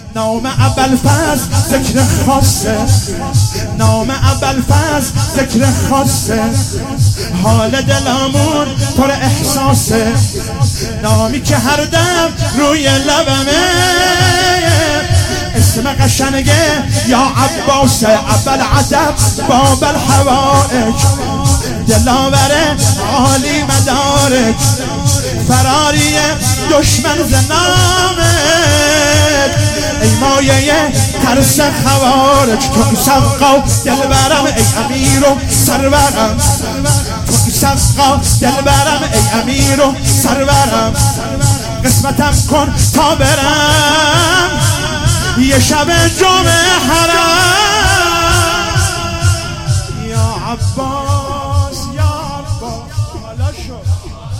نام ابوالفضل ذکر خاصه، نام ابوالفضل ذکر خاصه، حال دلمون پر احساسه، نامی که هر دم روی لبمه، اسم قشنگه یا عباسه، ابوالعجب باب الحوائج، دلاوره عالی مدارج، فراری دشمن ز نامت، ای مایه ترس خوارج، تو صفقا دلبرم ای امیر و سرورم، تو صفقا دلبرم ای امیر و سرورم، قسمتم کن تا برم یه شب جمعه حرم. یا عباس یا عباس حالا شد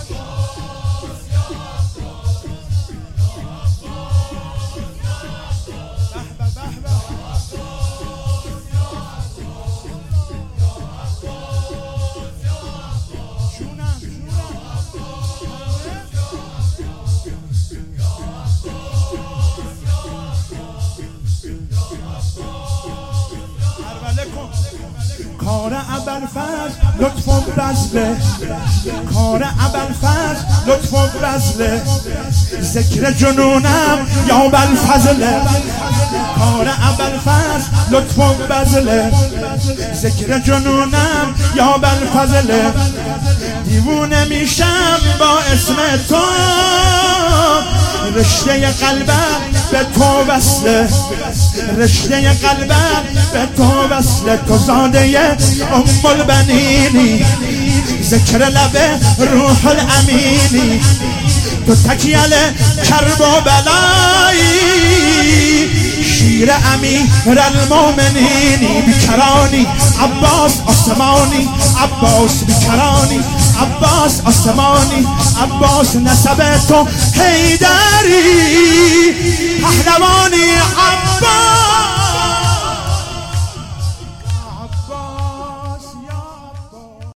کار ابوالفضل لطف و بذله، کار ابوالفضل لطف و بذله، ذکر جنونم یا ابوالفضله، کار ابوالفضل لطف و بذله، ذکر جنونم یا ابوالفضله، دیوونه میشم با اسم تو، رشته قلبم به تو وصله، رشته قلبم به تو وصله، تو زاده ام البنینی، ذکر لب روح الامینی، تو تکیل کرب و بلایی، شیر امیر المومنینی، بیکرانی عباس آسمانی، عباس بیکرانی عباس آسمانی، عباس نسب تو حیدری، پهلوانی عباس.